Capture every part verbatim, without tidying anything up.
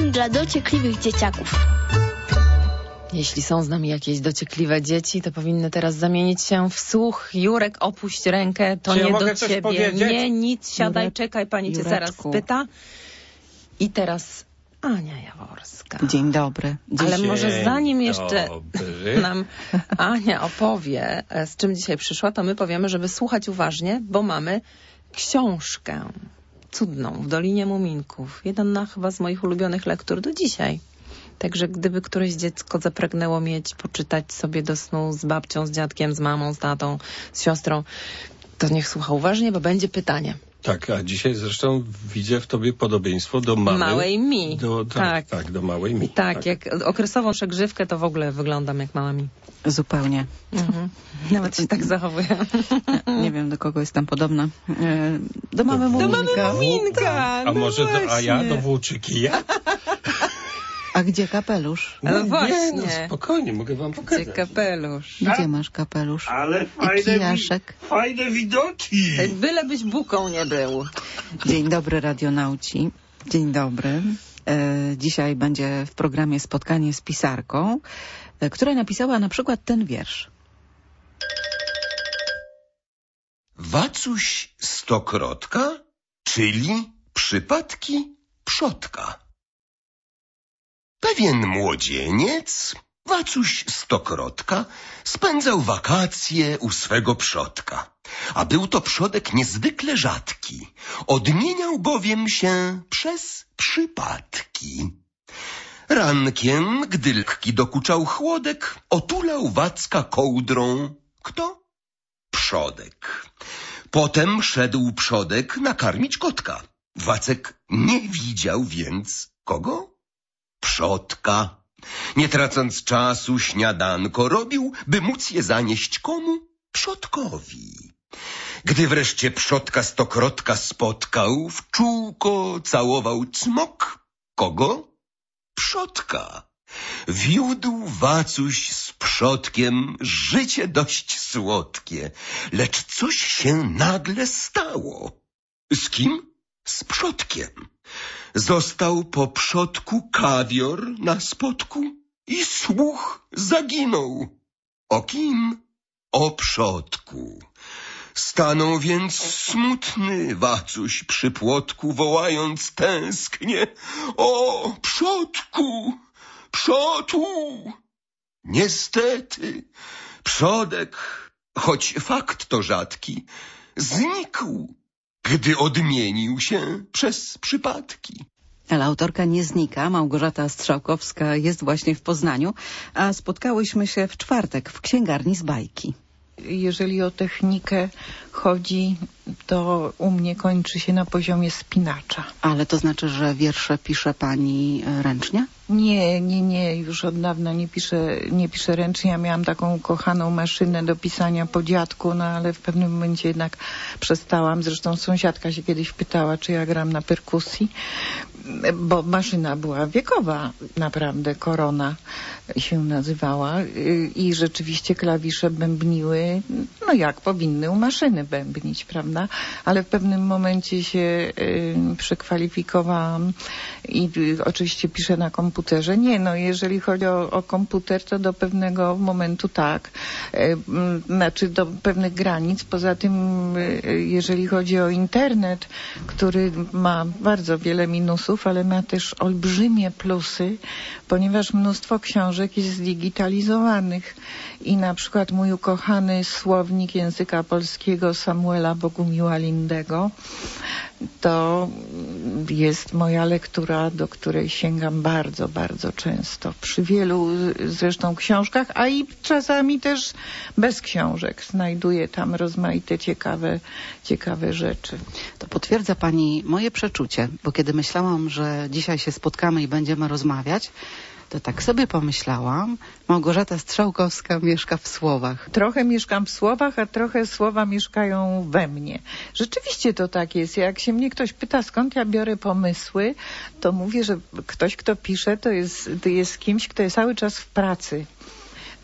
Program dla dociekliwych dzieciaków. Jeśli są z nami jakieś dociekliwe dzieci, to powinny teraz zamienić się w słuch. Jurek, opuść rękę, to Czy ja nie mogę do coś ciebie. powiedzieć? Nie, nic, siadaj, Jurek, czekaj, pani cię Jureczku. zaraz spyta. I teraz Ania Jaworska. Dzień dobry. Ale Dzień może zanim jeszcze dobry. nam Ania opowie, z czym dzisiaj przyszła, to my powiemy, żeby słuchać uważnie, bo mamy książkę cudną w Dolinie Muminków. Jedna chyba z moich ulubionych lektur do dzisiaj. Także gdyby któreś dziecko zapragnęło mieć, poczytać sobie do snu z babcią, z dziadkiem, z mamą, z tatą, z siostrą, to niech słucha uważnie, bo będzie pytanie. Tak, a dzisiaj zresztą widzę w tobie podobieństwo do mamy. Małej mi. Do, tak, tak. tak, do małej mi. Tak, tak, jak okresową przegrzywkę, to w ogóle wyglądam jak mała mi. Zupełnie. Mhm. Nawet się tak zachowuję. Nie wiem, do kogo jestem podobna. E, Do mamy Do Muminka. mamy Muminka. A no może do, a ja właśnie. do włóczyki? Ja? A gdzie kapelusz? No Nie, właśnie. no spokojnie, mogę wam Gdzie pokazać. kapelusz? Gdzie masz kapelusz? Ale I fajne, wi- kijaszek. fajne widoki. Byle byś buką nie był. Dzień dobry, radionauci. Dzień dobry. E, Dzisiaj będzie w programie spotkanie z pisarką, e, która napisała na przykład ten wiersz. Wacuś stokrotka, czyli przypadki przodka. Pewien młodzieniec, Wacuś stokrotka, spędzał wakacje u swego przodka. A był to przodek niezwykle rzadki, odmieniał bowiem się przez przypadki. Rankiem, gdy lekki dokuczał chłodek, otulał Wacka kołdrą kto? Przodek. Potem szedł przodek nakarmić kotka. Wacek nie widział więc kogo? Przodka. Nie tracąc czasu, śniadanko robił, by móc je zanieść komu? Przodkowi. Gdy wreszcie przodka stokrotka spotkał, w czółko całował cmok. Kogo? Przodka. Wiódł Wacuś z przodkiem życie dość słodkie, lecz coś się nagle stało. Z kim? Z przodkiem. Został po przodku kawior na spodku i słuch zaginął. O kim? O przodku. Stanął więc smutny Wacuś przy płotku, wołając tęsknie: o przodku, przodku! Niestety, przodek, choć fakt to rzadki, znikł, gdy odmienił się przez przypadki. Ale autorka nie znika. Małgorzata Strzałkowska jest właśnie w Poznaniu, a spotkałyśmy się w czwartek w księgarni z bajki. Jeżeli o technikę chodzi, to u mnie kończy się na poziomie spinacza. Ale to znaczy, że wiersze pisze pani e, ręcznie? Nie, nie, nie, już od dawna nie piszę, nie piszę ręcznie. Ja miałam taką kochaną maszynę do pisania po dziadku, no ale w pewnym momencie jednak przestałam. Zresztą sąsiadka się kiedyś pytała, czy ja gram na perkusji, bo maszyna była wiekowa, naprawdę, Korona się nazywała i rzeczywiście klawisze bębniły, no jak powinny u maszyny bębnić, prawda? Ale w pewnym momencie się y, przekwalifikowałam i y, oczywiście piszę na komputerze. Nie, no jeżeli chodzi o, o komputer, to do pewnego momentu tak, y, y, znaczy do pewnych granic. Poza tym, y, jeżeli chodzi o internet, który ma bardzo wiele minusów, ale ma też olbrzymie plusy, ponieważ mnóstwo książek jest zdigitalizowanych i na przykład mój ukochany słownik języka polskiego Samuela Bogumiła Lindego to jest moja lektura, do której sięgam bardzo, bardzo często. Przy wielu zresztą książkach, a i czasami też bez książek znajduję tam rozmaite ciekawe, ciekawe rzeczy. To potwierdza pani moje przeczucie, bo kiedy myślałam, że dzisiaj się spotkamy i będziemy rozmawiać, to tak sobie pomyślałam, Małgorzata Strzałkowska mieszka w słowach. Trochę mieszkam w słowach, a trochę słowa mieszkają we mnie. Rzeczywiście to tak jest. Jak się mnie ktoś pyta, skąd ja biorę pomysły, to mówię, że ktoś, kto pisze, to jest, to jest kimś, kto jest cały czas w pracy.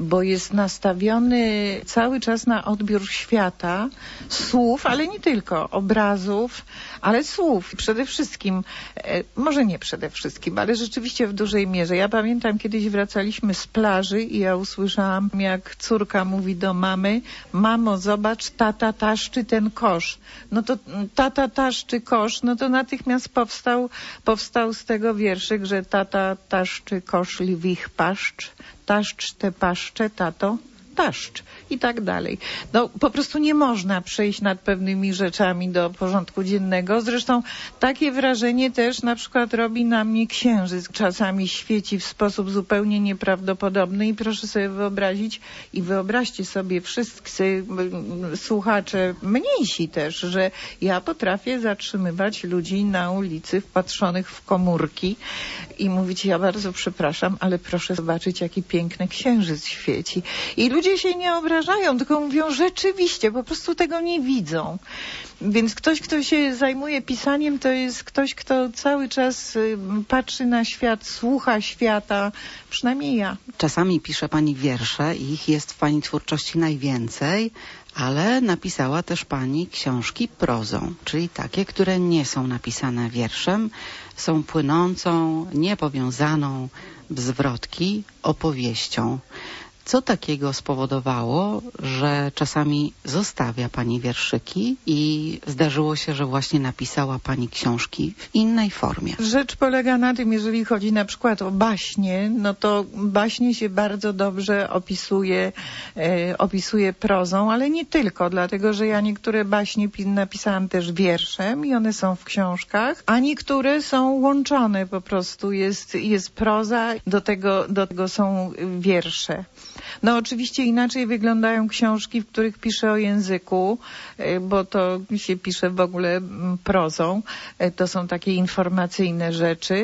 bo jest nastawiony cały czas na odbiór świata, słów, ale nie tylko, obrazów, ale słów. Przede wszystkim, e, może nie przede wszystkim, ale rzeczywiście w dużej mierze. Ja pamiętam, kiedyś wracaliśmy z plaży i ja usłyszałam, jak córka mówi do mamy: mamo, zobacz, tata taszczy ten kosz. No to tata taszczy kosz, no to natychmiast powstał, powstał z tego wierszyk, że tata taszczy kosz lwich paszcz, taszcz te paszcze, tato, taszcz i tak dalej. No po prostu nie można przejść nad pewnymi rzeczami do porządku dziennego. Zresztą takie wrażenie też na przykład robi na mnie księżyc. Czasami świeci w sposób zupełnie nieprawdopodobny i proszę sobie wyobrazić i wyobraźcie sobie wszyscy słuchacze, mniejsi też, że ja potrafię zatrzymywać ludzi na ulicy wpatrzonych w komórki i mówić: ja bardzo przepraszam, ale proszę zobaczyć, jaki piękny księżyc świeci. I ludzie się nie obrażają, tylko mówią: rzeczywiście, po prostu tego nie widzą. Więc ktoś, kto się zajmuje pisaniem, to jest ktoś, kto cały czas patrzy na świat, słucha świata, przynajmniej ja. Czasami pisze pani wiersze i ich jest w pani twórczości najwięcej, ale napisała też pani książki prozą, czyli takie, które nie są napisane wierszem, są płynącą, niepowiązaną w zwrotki opowieścią. Co takiego spowodowało, że czasami zostawia pani wierszyki i zdarzyło się, że właśnie napisała pani książki w innej formie? Rzecz polega na tym, jeżeli chodzi na przykład o baśnie, no to baśnie się bardzo dobrze opisuje, e, opisuje prozą, ale nie tylko, dlatego że ja niektóre baśnie napisałam też wierszem i one są w książkach, a niektóre są łączone po prostu. Jest, jest proza, do tego, do tego są wiersze. No oczywiście inaczej wyglądają książki, w których piszę o języku, bo to się pisze w ogóle prozą. To są takie informacyjne rzeczy,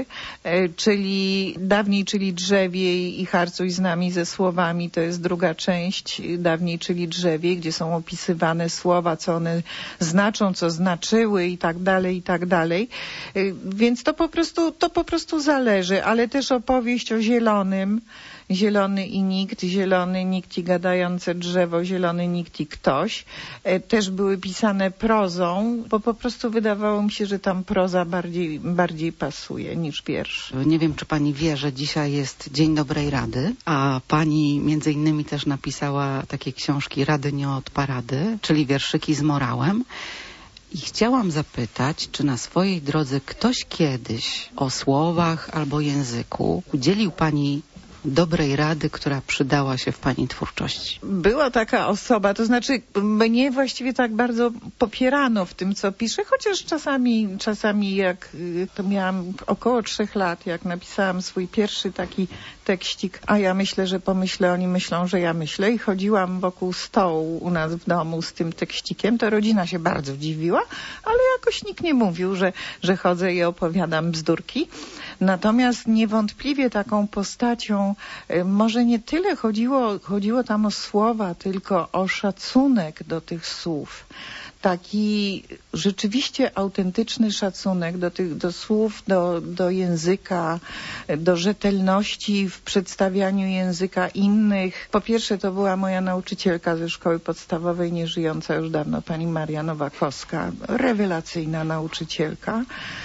czyli dawniej, czyli drzewiej i harcuj z nami ze słowami, to jest druga część dawniej, czyli drzewiej, gdzie są opisywane słowa, co one znaczą, co znaczyły i tak dalej, i tak dalej. Więc to po prostu, to po prostu zależy, ale też opowieść o zielonym, Zielony i nikt, zielony nikt i gadające drzewo, zielony nikt i ktoś. E, też były pisane prozą, bo po prostu wydawało mi się, że tam proza bardziej, bardziej pasuje niż wiersz. Nie wiem, czy pani wie, że dzisiaj jest Dzień Dobrej Rady, a pani między innymi też napisała takie książki Rady nie od parady, czyli wierszyki z morałem. I chciałam zapytać, czy na swojej drodze ktoś kiedyś o słowach albo języku udzielił pani dobrej rady, która przydała się w pani twórczości? Była taka osoba, to znaczy mnie właściwie tak bardzo popierano w tym, co piszę, chociaż czasami, czasami jak to miałam około trzech lat, jak napisałam swój pierwszy taki tekścik, a ja myślę, że pomyślę, oni myślą, że ja myślę, i chodziłam wokół stołu u nas w domu z tym tekścikiem, to rodzina się bardzo dziwiła, ale jakoś nikt nie mówił, że, że chodzę i opowiadam bzdurki. Natomiast niewątpliwie taką postacią, może nie tyle chodziło, chodziło tam o słowa, tylko o szacunek do tych słów. Taki rzeczywiście autentyczny szacunek do tych, do słów, do, do języka, do rzetelności w przedstawianiu języka innych. Po pierwsze, to była moja nauczycielka ze szkoły podstawowej, nieżyjąca już dawno, pani Maria Nowakowska. Rewelacyjna nauczycielka.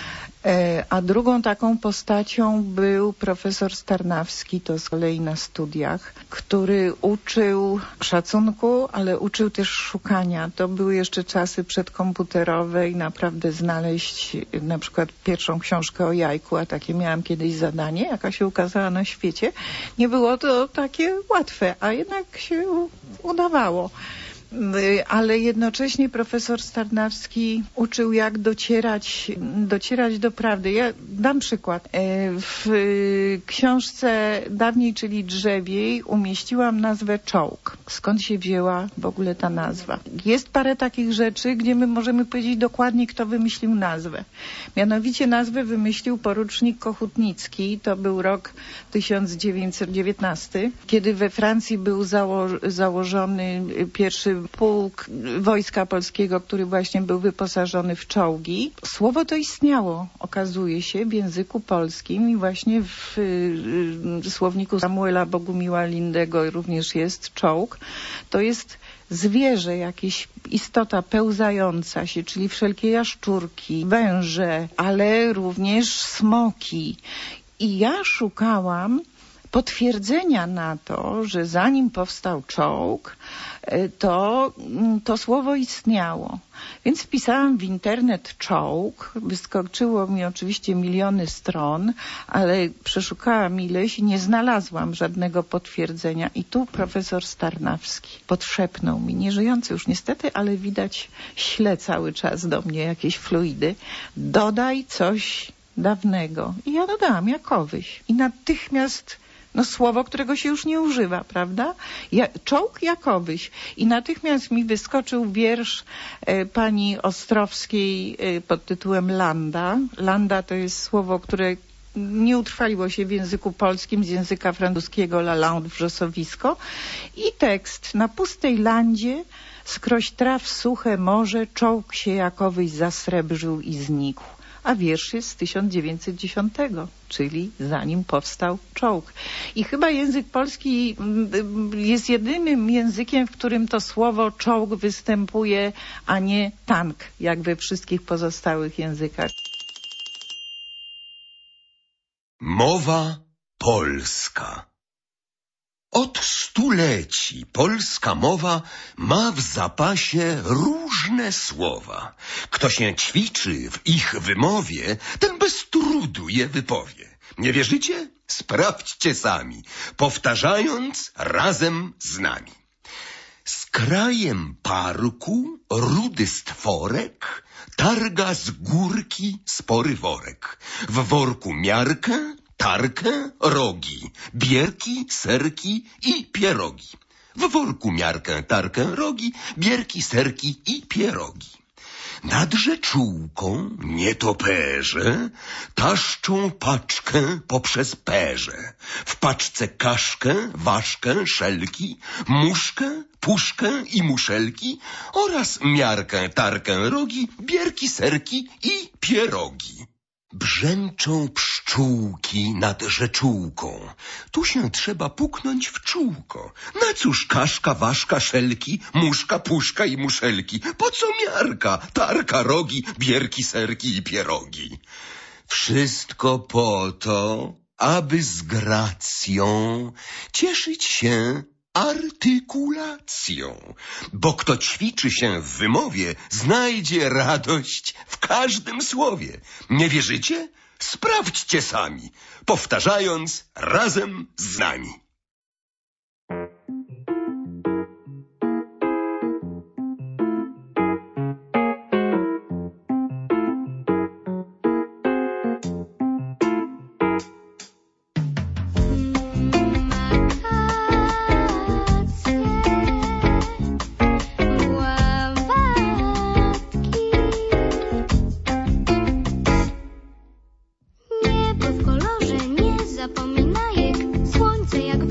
A drugą taką postacią był profesor Starnawski, to z kolei na studiach, który uczył szacunku, ale uczył też szukania. To były jeszcze czasy przedkomputerowe i naprawdę znaleźć na przykład pierwszą książkę o jajku, a takie miałam kiedyś zadanie, jaka się ukazała na świecie. Nie było to takie łatwe, a jednak się udawało. Ale jednocześnie profesor Starnawski uczył, jak docierać, docierać do prawdy. Ja dam przykład. W książce dawniej, czyli drzewiej, umieściłam nazwę czołg. Skąd się wzięła w ogóle ta nazwa? Jest parę takich rzeczy, gdzie my możemy powiedzieć dokładnie, kto wymyślił nazwę. Mianowicie nazwę wymyślił porucznik Kochutnicki. To był rok tysiąc dziewięćset dziewiętnasty, kiedy we Francji był zało- założony pierwszy pułk Wojska Polskiego, który właśnie był wyposażony w czołgi. Słowo to istniało, okazuje się, w języku polskim i właśnie w y, słowniku Samuela Bogumiła Lindego również jest czołg. To jest zwierzę, jakieś istota pełzająca się, czyli wszelkie jaszczurki, węże, ale również smoki. I ja szukałam potwierdzenia na to, że zanim powstał czołg, to to słowo istniało. Więc wpisałam w internet czołg, wyskoczyło mi oczywiście miliony stron, ale przeszukałam ileś i nie znalazłam żadnego potwierdzenia. I tu profesor Starnawski podszepnął mi, nieżyjący już niestety, ale widać śle cały czas do mnie jakieś fluidy. Dodaj coś dawnego. I ja dodałam Jakowyś. I natychmiast no słowo, którego się już nie używa, prawda? Ja, czołg Jakowyś. I natychmiast mi wyskoczył wiersz e, pani Ostrowskiej e, pod tytułem Landa. Landa to jest słowo, które nie utrwaliło się w języku polskim, z języka francuskiego la lande, wrzosowisko. I tekst. Na pustej landzie skroś traw suche morze, czołg się Jakowyś zasrebrzył i znikł. A wiersz jest z tysiąc dziewięćset dziesiątego, czyli zanim powstał czołg. I chyba język polski jest jedynym językiem, w którym to słowo czołg występuje, a nie tank, jak we wszystkich pozostałych językach. Mowa polska. Od stuleci polska mowa ma w zapasie różne słowa. Kto się ćwiczy w ich wymowie, ten bez trudu je wypowie. Nie wierzycie? Sprawdźcie sami, powtarzając razem z nami. Z krajem parku rudy stworek targa z górki spory worek. W worku miarkę, tarkę, rogi, bierki, serki i pierogi. W worku miarkę, tarkę, rogi, bierki, serki i pierogi. Nad rzeczółką nietoperze taszczą paczkę poprzez perze. W paczce kaszkę, ważkę, szelki, muszkę, puszkę i muszelki oraz miarkę, tarkę, rogi, bierki, serki i pierogi. Brzęczą pszczółki nad rzeczółką. Tu się trzeba puknąć w czółko. Na cóż kaszka, ważka, szelki, muszka, puszka i muszelki? Po co miarka, tarka, rogi, bierki, serki i pierogi? Wszystko po to, aby z gracją cieszyć się artykulacją. Bo kto ćwiczy się w wymowie, znajdzie radość w każdym słowie. Nie wierzycie? Sprawdźcie sami, powtarzając razem z nami. Zapominajek, słońce jak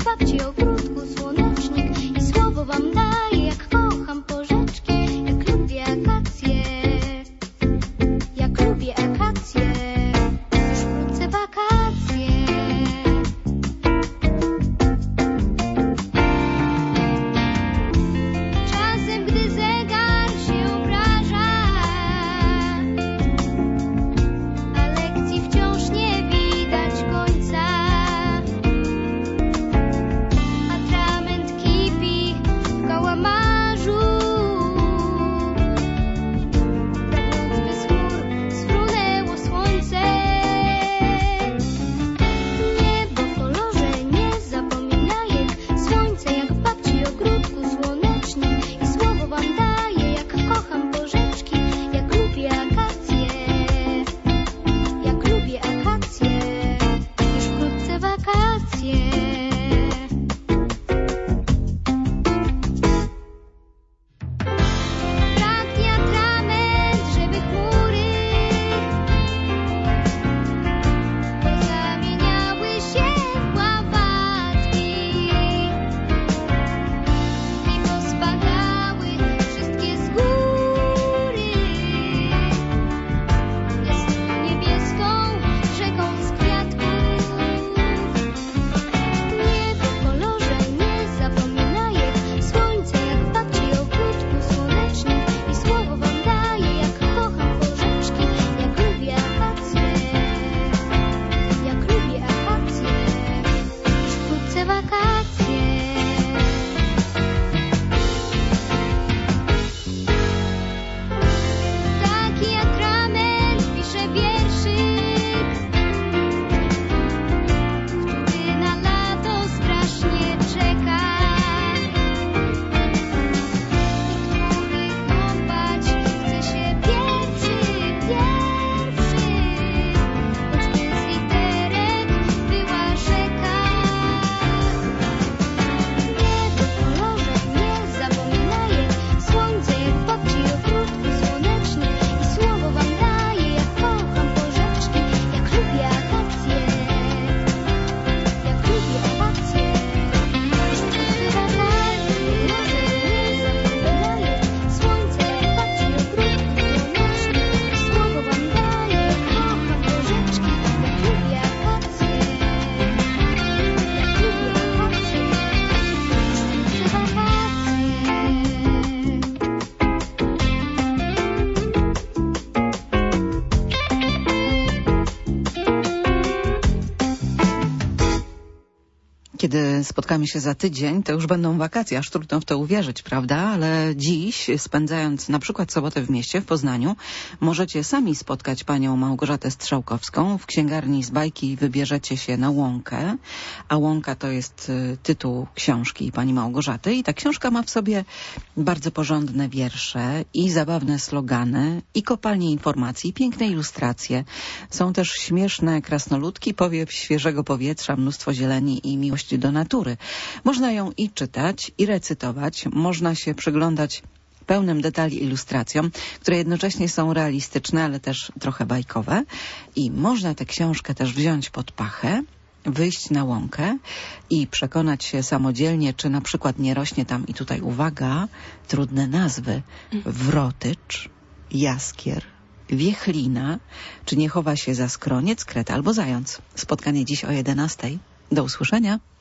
spotkamy się za tydzień, to już będą wakacje, aż trudno w to uwierzyć, prawda? Ale dziś, spędzając na przykład sobotę w mieście, w Poznaniu, możecie sami spotkać panią Małgorzatę Strzałkowską. W księgarni z bajki wybierzecie się na Łąkę, a Łąka to jest y, tytuł książki pani Małgorzaty i ta książka ma w sobie bardzo porządne wiersze i zabawne slogany i kopalnie informacji, i piękne ilustracje. Są też śmieszne krasnoludki, powiew świeżego powietrza, mnóstwo zieleni i miłości do natury. Można ją i czytać, i recytować, można się przyglądać pełnym detali ilustracjom, które jednocześnie są realistyczne, ale też trochę bajkowe. I można tę książkę też wziąć pod pachę, wyjść na łąkę i przekonać się samodzielnie, czy na przykład nie rośnie tam, i tutaj uwaga, trudne nazwy, wrotycz, jaskier, wiechlina, czy nie chowa się za skroniec, kret albo zając. Spotkanie dziś o jedenastej. Do usłyszenia.